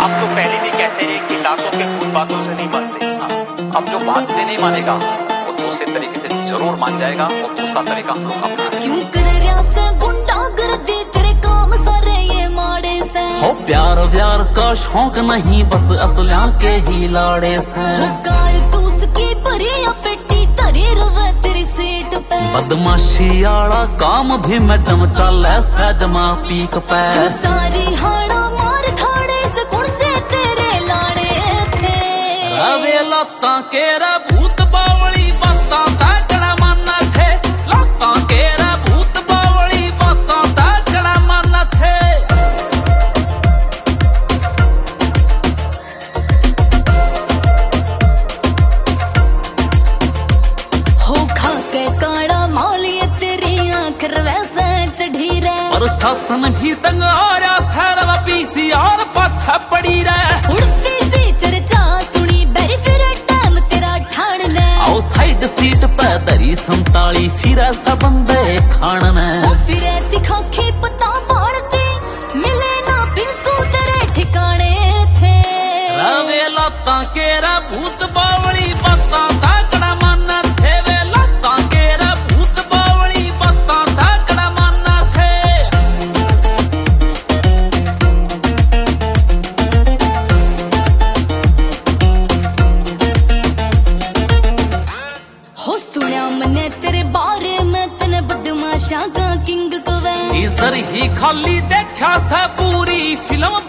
आप तो पहले भी कहते हैं कि लातों के भूत बातों से नहीं मानते। अब जो बात से नहीं मानेगा वो दूसरे तरीके से जरूर मान जाएगा और दूसरा तरीका हम लोग अपना। क्यों कर रहा से गुंडागर्दी तेरे काम सारे ये माड़े से। हो प्यार व्यार का शौक नहीं बस असला के ही लाड़े से। कारतूस की भरी पेटी तरी रवे तेरी सीट पे। बदमाशी आड़ा काम भी मैडम चले सजमा पीक पे। सारी हाड़ा मार ठाड़े से कौन से तेरे लाड़े थे। रवे लता केरा भूत बावली बाता ताकड़ा माना थे। लता केरा भूत बावली बाता ताकड़ा माना थे। हो खा के काड़ा मौलिए तेरी आंख वैसे चढ़ी रे। प्रशासन भी तंग आ रहा सैरवा पीसी और पाछा पड़ी रे। उड़ती सी चर्चा सुनी बेरी फिर टाइम तेरा ठाणने। आओ साइड सीट पे दरी 47 फिर सब बंदे खानने। फिर तिखाखी पता बाढ़ती मिले ना पिंकू तेरे ठिकाने थे। रवे लता केरा भूत बावली बाता ताकड़ा माना थे। वे लता केरा भूत बावली बाता ताकड़ा माना थे। हो सुना मने तेरे बारे में तने बदमाशा का किंग कवे। टीजर ही खाली देखा सा पूरी फिल्म